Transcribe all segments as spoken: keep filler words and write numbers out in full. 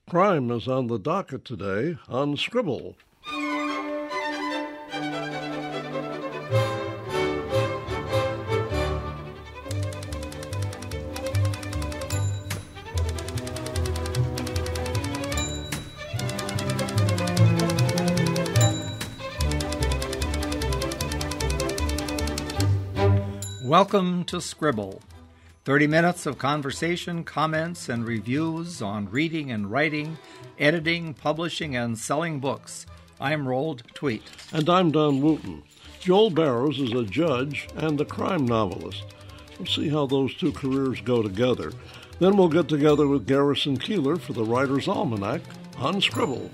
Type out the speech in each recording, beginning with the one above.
Crime is on the docket today on Scribble. Welcome to Scribble, thirty minutes of conversation, comments, and reviews on reading and writing, editing, publishing, and selling books. I'm Roald Tweet. And I'm Don Wooten. Joel Barrows is a judge and a crime novelist. We'll see how those two careers go together. Then we'll get together with Garrison Keillor for the Writer's Almanac on Scribble.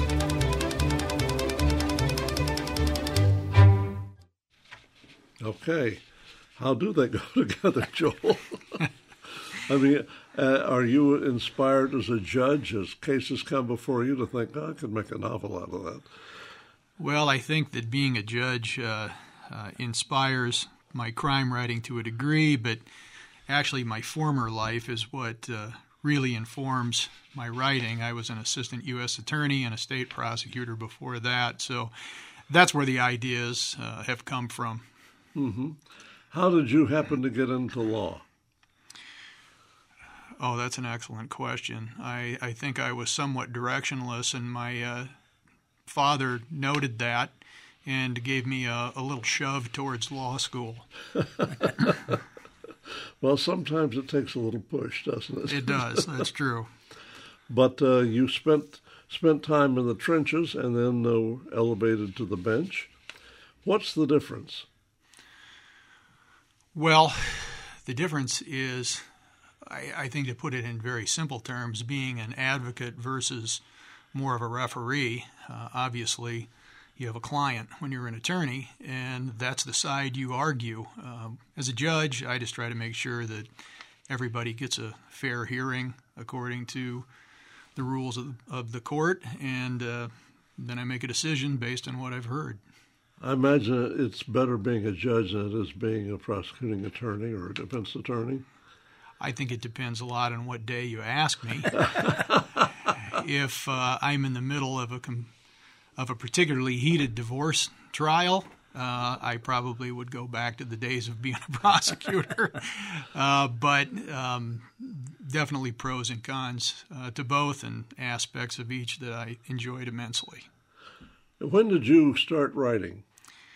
Okay. How do they go together, Joel? I mean, uh, are you inspired as a judge as cases come before you to think, oh, I could make a novel out of that? Well, I think that being a judge uh, uh, inspires my crime writing to a degree, but actually my former life is what uh, really informs my writing. I was an assistant U S attorney and a state prosecutor before that, so that's where the ideas uh, have come from. Mm-hmm. How did you happen to get into law? Oh, that's an excellent question. I, I think I was somewhat directionless, and my uh, father noted that and gave me a, a little shove towards law school. Well, sometimes it takes a little push, doesn't it? It does. That's true. But uh, you spent spent time in the trenches and then uh, elevated to the bench. What's the difference? Well, the difference is, I, I think to put it in very simple terms, being an advocate versus more of a referee. Uh, obviously, you have a client when you're an attorney, and that's the side you argue. Um, as a judge, I just try to make sure that everybody gets a fair hearing according to the rules of, of the court, and uh, then I make a decision based on what I've heard. I imagine it's better being a judge than it is being a prosecuting attorney or a defense attorney. I think it depends a lot on what day you ask me. If uh, I'm in the middle of a com- of a particularly heated divorce trial, uh, I probably would go back to the days of being a prosecutor. uh, but um, definitely pros and cons uh, to both, and aspects of each that I enjoyed immensely. When did you start writing?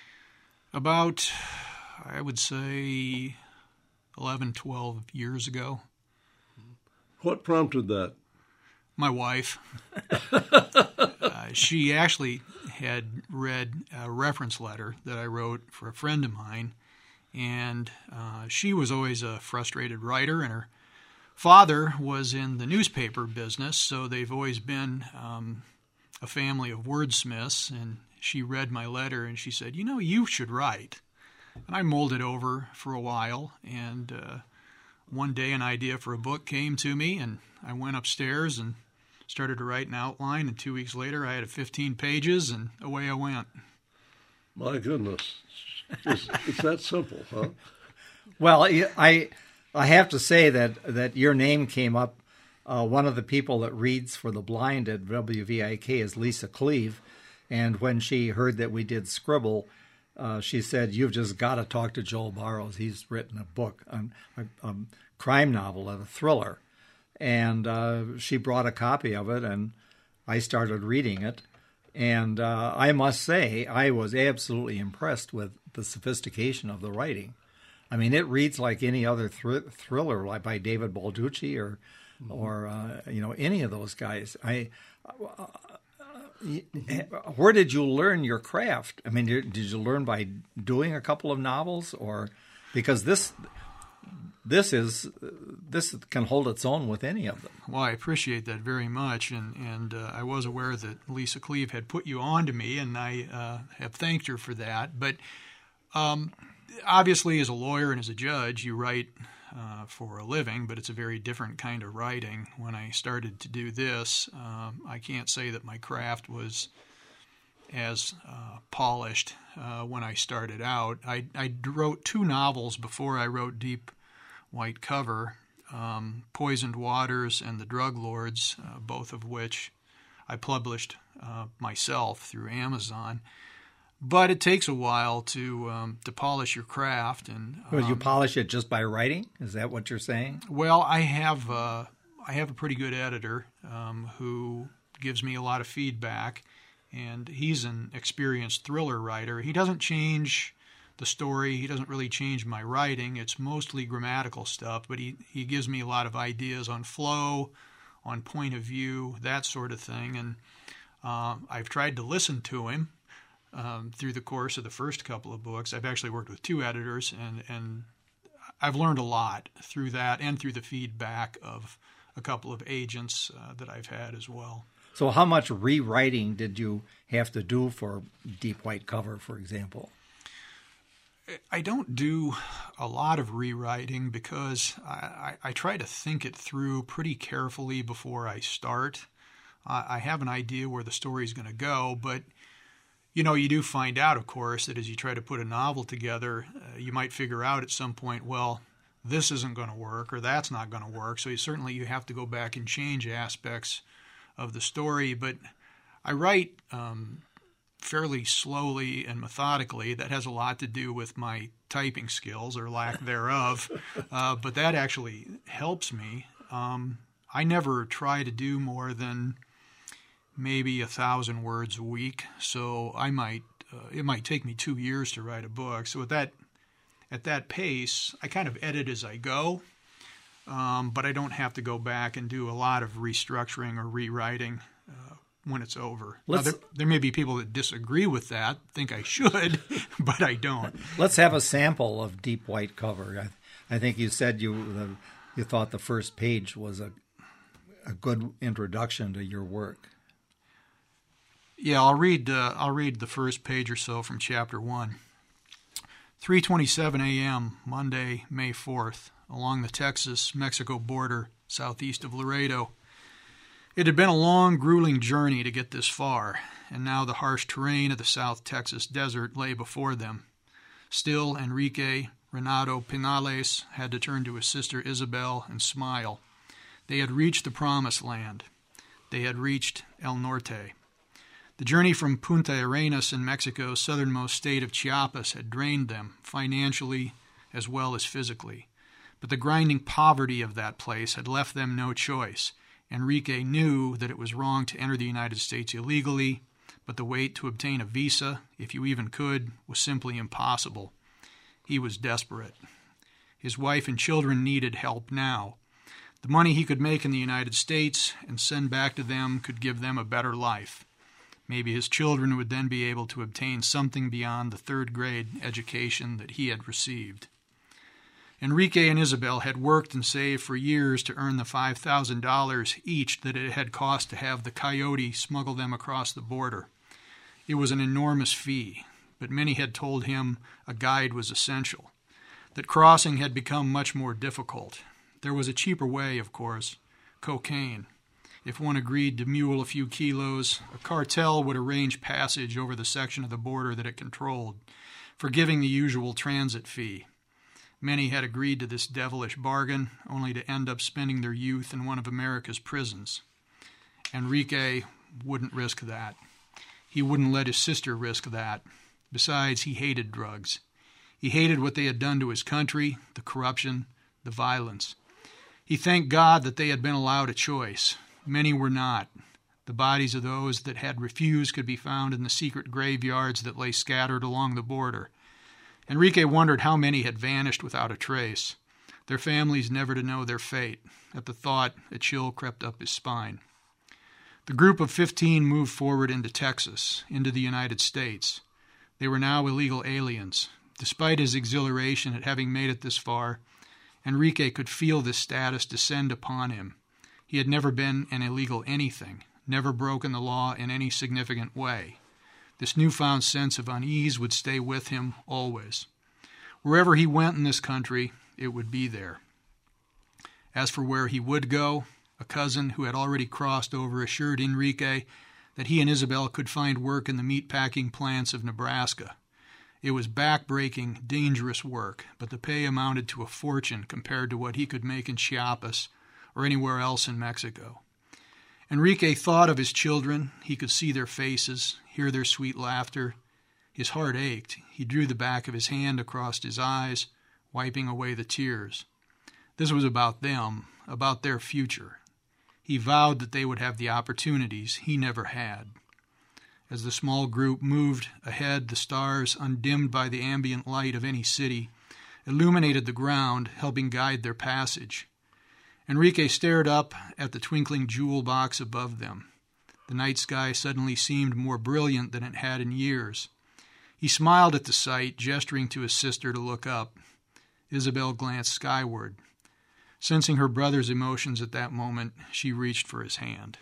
About, I would say, eleven, twelve years ago. What prompted that? My wife. uh, she actually had read a reference letter that I wrote for a friend of mine, and uh, she was always a frustrated writer, and her father was in the newspaper business, so they've always been um, a family of wordsmiths, and she read my letter and she said, you know, you should write. And I mulled it over for a while, and uh, one day an idea for a book came to me, and I went upstairs and started to write an outline, and two weeks later I had fifteen pages, and away I went. My goodness. It's, it's that simple, huh? Well, I I have to say that, that your name came up. Uh, one of the people that reads for the blind at W V I K is Lisa Cleve. And when she heard that we did Scribble, uh, she said, you've just got to talk to Joel Barrows. He's written a book, um, a, a crime novel, a thriller. And uh, she brought a copy of it, and I started reading it. And uh, I must say, I was absolutely impressed with the sophistication of the writing. I mean, it reads like any other thr- thriller, like by David Balducci or, mm-hmm. or uh, you know, any of those guys. I... Uh, Where did you learn your craft? I mean, did you learn by doing a couple of novels, or because this this is this can hold its own with any of them? Well, I appreciate that very much, and and uh, I was aware that Lisa Cleve had put you on to me, and I uh, have thanked her for that. But um, obviously, as a lawyer and as a judge, you write uh, for a living, but it's a very different kind of writing. When I started to do this, um, I can't say that my craft was as uh, polished uh, when I started out. I, I wrote two novels before I wrote Deep White Cover. um, Poisoned Waters and The Drug Lords, uh, both of which I published uh, myself through Amazon. But it takes a while to um, to polish your craft. And um, well, you polish it just by writing? Is that what you're saying? Well, I have uh, I have a pretty good editor um, who gives me a lot of feedback, and he's an experienced thriller writer. He doesn't change the story. He doesn't really change my writing. It's mostly grammatical stuff, but he, he gives me a lot of ideas on flow, on point of view, that sort of thing. And uh, I've tried to listen to him um, through the course of the first couple of books. I've actually worked with two editors, and, and I've learned a lot through that and through the feedback of a couple of agents uh, that I've had as well. So how much rewriting did you have to do for Deep White Cover, for example? I don't do a lot of rewriting because I, I, I try to think it through pretty carefully before I start. Uh, I have an idea where the story is going to go, but you know, you do find out, of course, that as you try to put a novel together, uh, you might figure out at some point, well, this isn't going to work or that's not going to work. So you certainly you have to go back and change aspects of the story. But I write um, fairly slowly and methodically. That has a lot to do with my typing skills or lack thereof. uh, but that actually helps me. Um, I never try to do more than maybe a thousand words a week. So I might uh, it might take me two years to write a book. So at that at that pace, I kind of edit as I go. Um, but I don't have to go back and do a lot of restructuring or rewriting uh, when it's over. Now, there, there may be people that disagree with that, think I should, but I don't. Let's have a sample of Deep White Cover. I, I think you said you the, you thought the first page was a a good introduction to your work. Yeah, I'll read. Uh, I'll read the first page or so from chapter one. three twenty-seven a.m. Monday, May fourth. Along the Texas-Mexico border, southeast of Laredo. It had been a long, grueling journey to get this far, and now the harsh terrain of the South Texas desert lay before them. Still, Enrique Renato Pinales had to turn to his sister Isabel and smile. They had reached the Promised Land. They had reached El Norte. The journey from Punta Arenas in Mexico's southernmost state of Chiapas had drained them, financially as well as physically. But the grinding poverty of that place had left them no choice. Enrique knew that it was wrong to enter the United States illegally, but the wait to obtain a visa, if you even could, was simply impossible. He was desperate. His wife and children needed help now. The money he could make in the United States and send back to them could give them a better life. Maybe his children would then be able to obtain something beyond the third grade education that he had received. Enrique and Isabel had worked and saved for years to earn the five thousand dollars each that it had cost to have the coyote smuggle them across the border. It was an enormous fee, but many had told him a guide was essential, that crossing had become much more difficult. There was a cheaper way, of course, cocaine. If one agreed to mule a few kilos, a cartel would arrange passage over the section of the border that it controlled, forgiving the usual transit fee. Many had agreed to this devilish bargain, only to end up spending their youth in one of America's prisons. Enrique wouldn't risk that. He wouldn't let his sister risk that. Besides, he hated drugs. He hated what they had done to his country, the corruption, the violence. He thanked God that they had been allowed a choice. Many were not. The bodies of those that had refused could be found in the secret graveyards that lay scattered along the border. Enrique wondered how many had vanished without a trace, their families never to know their fate. At the thought, a chill crept up his spine. The group of fifteen moved forward into Texas, into the United States. They were now illegal aliens. Despite his exhilaration at having made it this far, Enrique could feel this status descend upon him. He had never been an illegal anything, never broken the law in any significant way. This newfound sense of unease would stay with him always. Wherever he went in this country, it would be there. As for where he would go, a cousin who had already crossed over assured Enrique that he and Isabel could find work in the meatpacking plants of Nebraska. It was back-breaking, dangerous work, but the pay amounted to a fortune compared to what he could make in Chiapas or anywhere else in Mexico. Enrique thought of his children. He could see their faces, hear their sweet laughter. His heart ached. He drew the back of his hand across his eyes, wiping away the tears. This was about them, about their future. He vowed that they would have the opportunities he never had. As the small group moved ahead, the stars, undimmed by the ambient light of any city, illuminated the ground, helping guide their passage. Enrique stared up at the twinkling jewel box above them. The night sky suddenly seemed more brilliant than it had in years. He smiled at the sight, gesturing to his sister to look up. Isabel glanced skyward. Sensing her brother's emotions at that moment, she reached for his hand.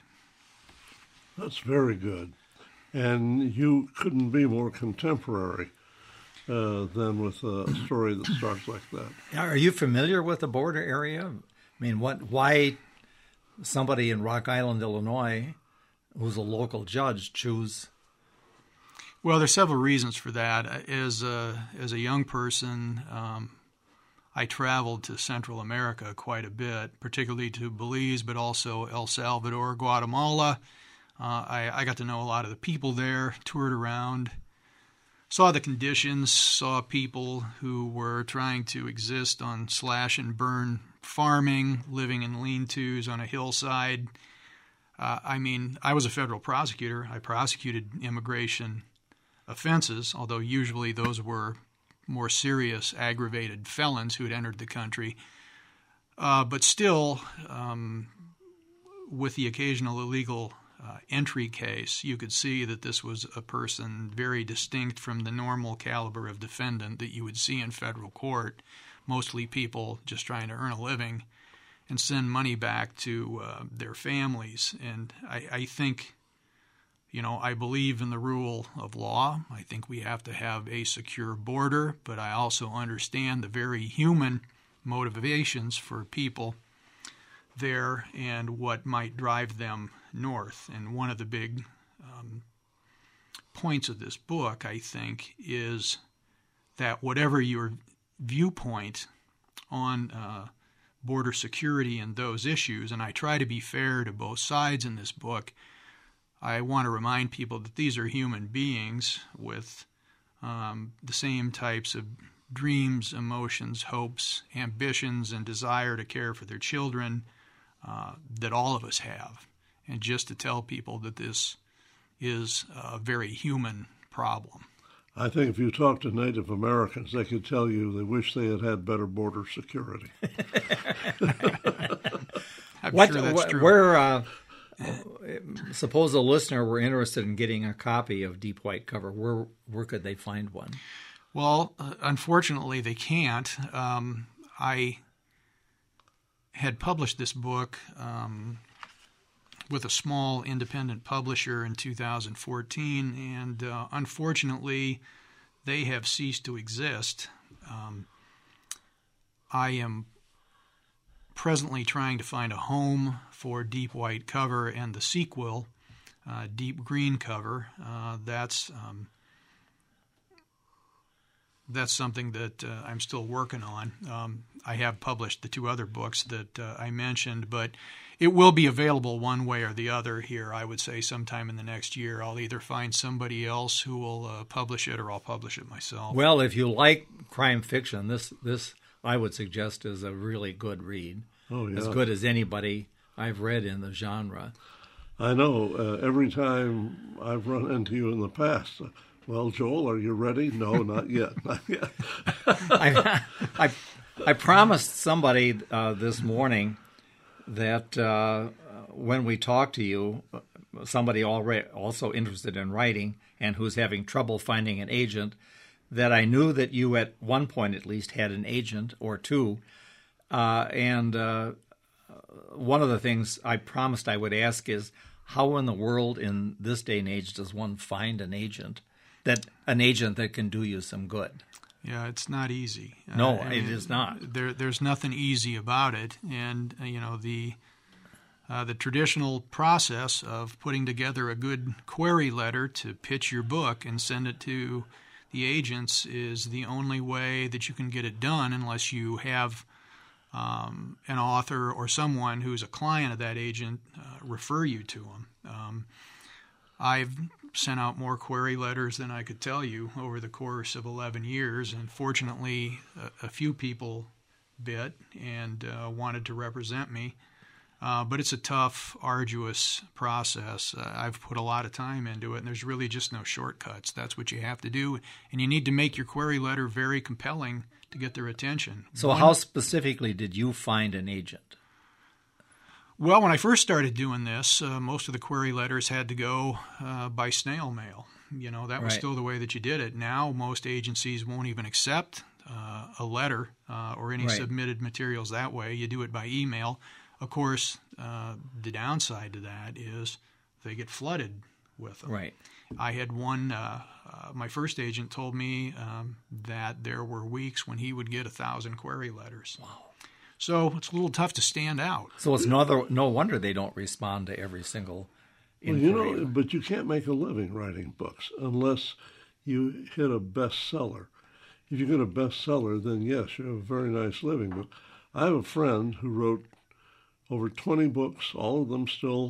That's very good. And you couldn't be more contemporary uh, than with a story that starts like that. Are you familiar with the border area? I mean, what? Why somebody in Rock Island, Illinois, who's a local judge, choose? Well, there's several reasons for that. As a, as a young person, um, I traveled to Central America quite a bit, particularly to Belize, but also El Salvador, Guatemala. Uh, I, I got to know a lot of the people there, toured around, saw the conditions, saw people who were trying to exist on slash and burn farming, living in lean-tos on a hillside. Uh, I mean, I was a federal prosecutor. I prosecuted immigration offenses, although usually those were more serious, aggravated felons who had entered the country. Uh, but still, um, with the occasional illegal Uh, entry case, you could see that this was a person very distinct from the normal caliber of defendant that you would see in federal court, mostly people just trying to earn a living and send money back to uh, their families. And I, I think, you know, I believe in the rule of law. I think we have to have a secure border, but I also understand the very human motivations for people there and what might drive them north. And one of the big um, points of this book, I think, is that whatever your viewpoint on uh, border security and those issues, and I try to be fair to both sides in this book, I want to remind people that these are human beings with um, the same types of dreams, emotions, hopes, ambitions, and desire to care for their children uh, that all of us have. And just to tell people that this is a very human problem. I think if you talk to Native Americans, they could tell you they wish they had had better border security. I'm what, sure that's wh- true. Where, uh, suppose a listener were interested in getting a copy of Deep White Cover. Where where could they find one? Well, uh, unfortunately, they can't. Um, I had published this book um, with a small independent publisher in two thousand fourteen, and uh, unfortunately, they have ceased to exist. Um, I am presently trying to find a home for Deep White Cover and the sequel, uh, Deep Green Cover. Uh, that's um, that's something that uh, I'm still working on. Um, I have published the two other books that uh, I mentioned, but it will be available one way or the other here, I would say, sometime in the next year. I'll either find somebody else who will uh, publish it or I'll publish it myself. Well, if you like crime fiction, this, this I would suggest is a really good read. Oh, yeah. As good as anybody I've read in the genre. I know. Uh, every time I've run into you in the past, uh, well, Joel, are you ready? No, not yet. Not yet. I, I, I promised somebody uh, this morning that uh, when we talk to you, somebody already also interested in writing and who's having trouble finding an agent, that I knew that you at one point at least had an agent or two. Uh, and uh, one of the things I promised I would ask is, how in the world in this day and age does one find an agent, that an agent that can do you some good? Yeah, it's not easy. No, uh, it is not. There, there's nothing easy about it, and uh, you know the uh, the traditional process of putting together a good query letter to pitch your book and send it to the agents is the only way that you can get it done unless you have um, an author or someone who's a client of that agent uh, refer you to them. Um, I've sent out more query letters than I could tell you over the course of eleven years, and fortunately a, a few people bit and uh, wanted to represent me. Uh, but it's a tough, arduous process. Uh, I've put a lot of time into it, and there's really just no shortcuts. That's what you have to do, and you need to make your query letter very compelling to get their attention. So One, how specifically did you find an agent? Well, when I first started doing this, uh, most of the query letters had to go uh, by snail mail. You know, that was Right. still the way that you did it. Now most agencies won't even accept uh, a letter uh, or any Right. submitted materials that way. You do it by email. Of course, uh, the downside to that is they get flooded with them. Right. I had one, uh, uh, my first agent told me um, that there were weeks when he would get a thousand query letters. Wow. So it's a little tough to stand out. So it's no, other, no wonder they don't respond to every single Well, inquiry. you know, but you can't make a living writing books unless you hit a bestseller. If you get a bestseller, then yes, you have a very nice living. But I have a friend who wrote over twenty books, all of them still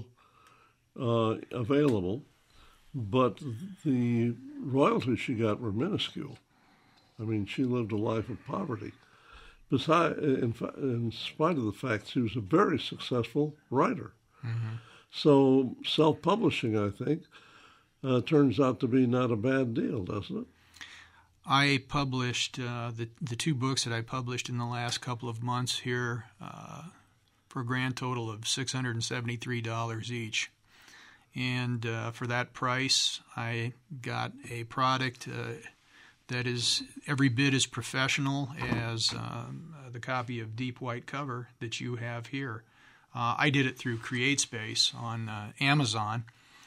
uh, available, but the royalties she got were minuscule. I mean, she lived a life of poverty. Besides, in, fa- in spite of the fact she was a very successful writer. Mm-hmm. So self-publishing, I think, uh, turns out to be not a bad deal, doesn't it? I published uh, the the two books that I published in the last couple of months here uh, for a grand total of six hundred seventy-three dollars each. And uh, for that price, I got a product uh, that is every bit as professional as um, the copy of Deep White Cover that you have here. Uh, I did it through CreateSpace on uh, Amazon.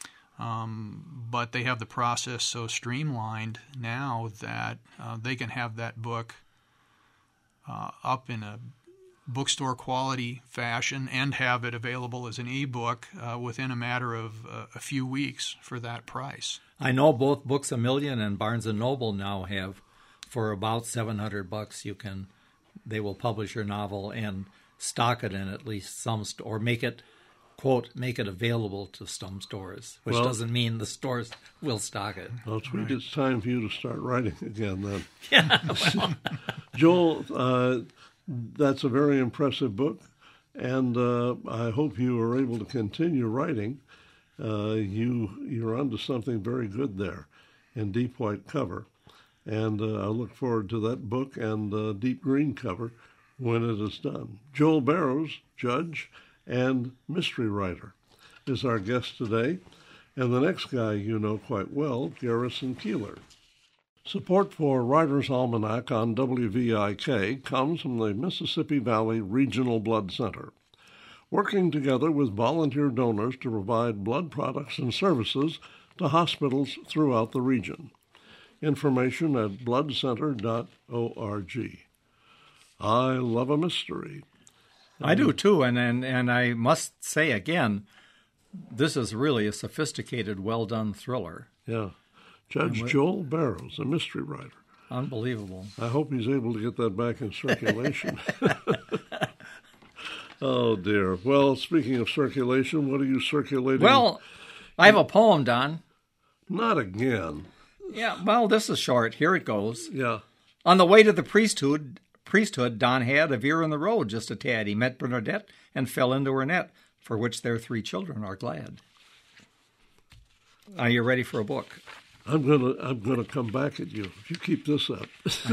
Um, but they have the process so streamlined now that uh, they can have that book uh, up in a bookstore quality fashion and have it available as an ebook uh, within a matter of uh, a few weeks for that price. I know both Books A Million and Barnes and Noble now have, for about seven hundred bucks, you can, they will publish your novel and stock it in at least some, st- or make it, quote, make it available to some stores, which Well, doesn't mean the stores will stock it. Well, Tweet, right. It's time for you to start writing again then. Yeah. Well. Joel, uh, that's a very impressive book, and uh, I hope you are able to continue writing. Uh, you, you're onto something very good there in Deep White Cover, and uh, I look forward to that book and uh, Deep Green Cover when it is done. Joel Barrows, judge and mystery writer, is our guest today, and the next guy you know quite well, Garrison Keillor. Support for Writer's Almanac on W V I K comes from the Mississippi Valley Regional Blood Center, working together with volunteer donors to provide blood products and services to hospitals throughout the region. Information at blood center dot org. I love a mystery. I do too, and, and and I must say again, this is really a sophisticated, well-done thriller. Yeah. Judge Joel Barrows, a mystery writer. Unbelievable. I hope he's able to get that back in circulation. Oh, dear. Well, speaking of circulation, what are you circulating? Well, I have a poem, Don. Not again. Yeah, well, this is short. Here it goes. Yeah. On the way to the priesthood, priesthood, Don had a veer in the road just a tad. He met Bernadette and fell into her net, for which their three children are glad. Are you ready for a book? I'm gonna I'm gonna come back at you if you keep this up.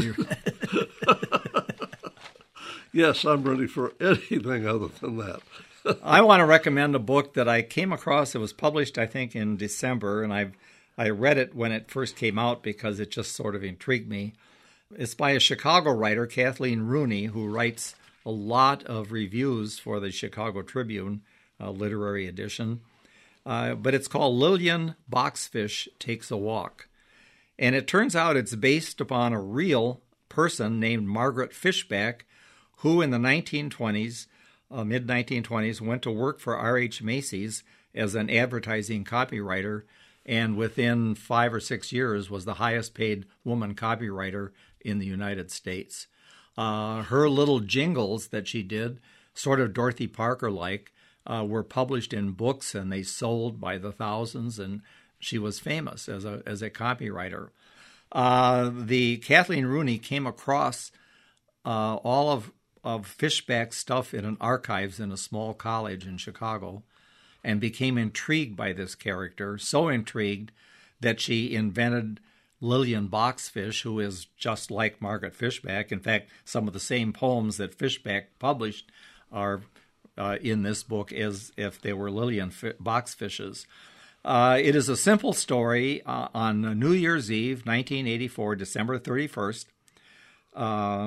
Yes, I'm ready for anything other than that. I want to recommend a book that I came across. It was published, I think, in December, and I I read it when it first came out because it just sort of intrigued me. It's by a Chicago writer, Kathleen Rooney, who writes a lot of reviews for the Chicago Tribune uh, literary edition. Uh, but it's called Lillian Boxfish Takes a Walk. And it turns out it's based upon a real person named Margaret Fishback, who in the nineteen twenties, uh, mid nineteen twenties, went to work for R H Macy's as an advertising copywriter and within five or six years was the highest paid woman copywriter in the United States. Uh, her little jingles that she did, sort of Dorothy Parker-like, uh, were published in books, and they sold by the thousands, and she was famous as a as a copywriter. Uh, the Kathleen Rooney came across uh, all of, of Fishback's stuff in an archives in a small college in Chicago and became intrigued by this character, so intrigued that she invented Lillian Boxfish, who is just like Margaret Fishback. In fact, some of the same poems that Fishback published are uh, in this book as if they were Lillian Boxfishes. Uh, it is a simple story uh, on New Year's Eve, nineteen eighty-four, December thirty-first, uh,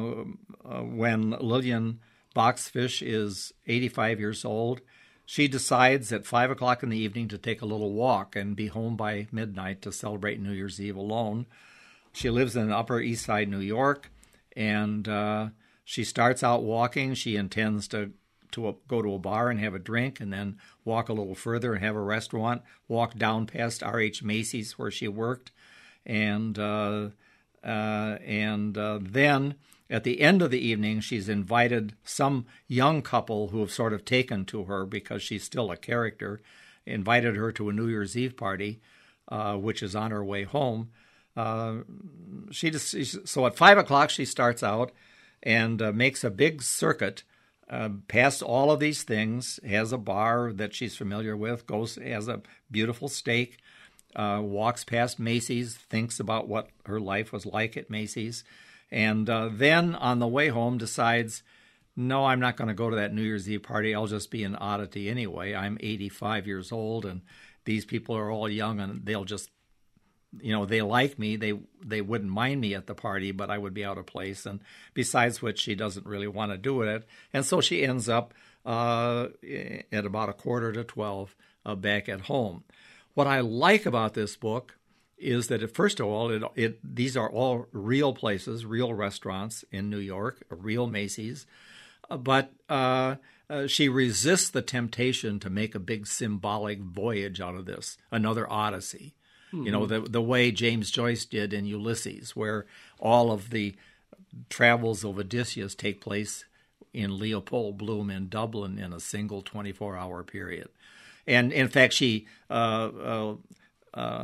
uh, when Lillian Boxfish is eighty-five years old. She decides at five o'clock in the evening to take a little walk and be home by midnight to celebrate New Year's Eve alone. She lives in Upper East Side, New York, and uh, she starts out walking. She intends to to a, go to a bar and have a drink, and then walk a little further and have a restaurant, walk down past R H Macy's where she worked, and uh, uh, and uh, then at the end of the evening, she's invited some young couple who have sort of taken to her because she's still a character, invited her to a New Year's Eve party, uh, which is on her way home. Uh, she just so at five o'clock she starts out and uh, makes a big circuit uh, past all of these things. Has a bar that she's familiar with, goes has a beautiful steak, uh, walks past Macy's, thinks about what her life was like at Macy's. And uh, then on the way home decides, no, I'm not going to go to that New Year's Eve party. I'll just be an oddity anyway. I'm eighty-five years old, and these people are all young, and they'll just, you know, they like me. They they wouldn't mind me at the party, but I would be out of place. And besides which, she doesn't really want to do it. And so she ends up uh, at about a quarter to twelve uh, back at home. What I like about this book is that, it, first of all, it, it these are all real places, real restaurants in New York, real Macy's, uh, but uh, uh, she resists the temptation to make a big symbolic voyage out of this, another Odyssey. Mm-hmm. You know, the the way James Joyce did in Ulysses, where all of the travels of Odysseus take place in Leopold Bloom in Dublin in a single twenty-four hour period. And in fact, she... Uh, uh, uh,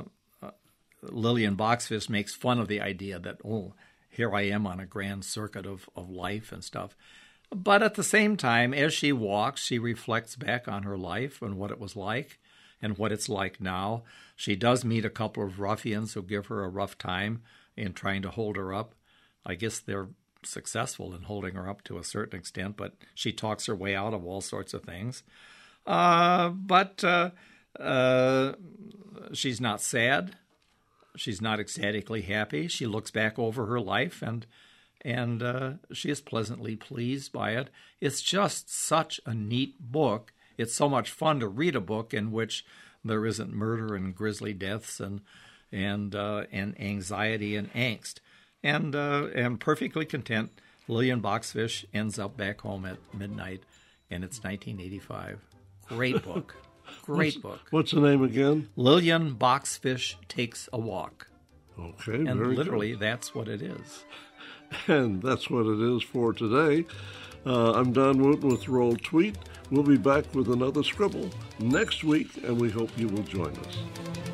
Lillian Boxfish makes fun of the idea that, oh, here I am on a grand circuit of, of life and stuff. But at the same time, as she walks, she reflects back on her life and what it was like and what it's like now. She does meet a couple of ruffians who give her a rough time in trying to hold her up. I guess they're successful in holding her up to a certain extent, but she talks her way out of all sorts of things. Uh, but uh, uh, she's not sad. She's not ecstatically happy. She looks back over her life, and and uh, she is pleasantly pleased by it. It's just such a neat book. It's so much fun to read a book in which there isn't murder and grisly deaths and and uh, and anxiety and angst. And uh, and perfectly content, Lillian Boxfish ends up back home at midnight, and it's nineteen eighty-five. Great book. Great what's, book. What's the name again? Lillian Boxfish Takes a Walk. Okay, and very literally, good. That's what it is. And that's what it is for today. Uh, I'm Don Wooten with Roll Tweet. We'll be back with another scribble next week, and we hope you will join us.